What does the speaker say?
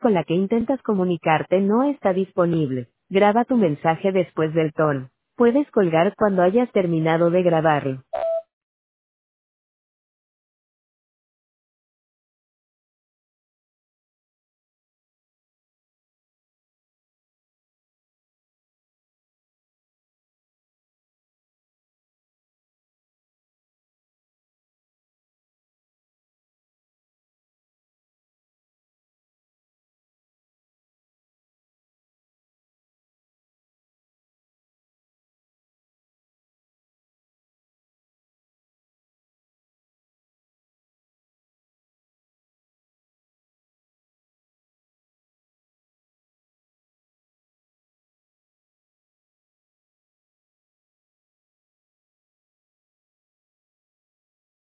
con la que intentas comunicarte no está disponible. Graba tu mensaje después del tono. Puedes colgar cuando hayas terminado de grabarlo.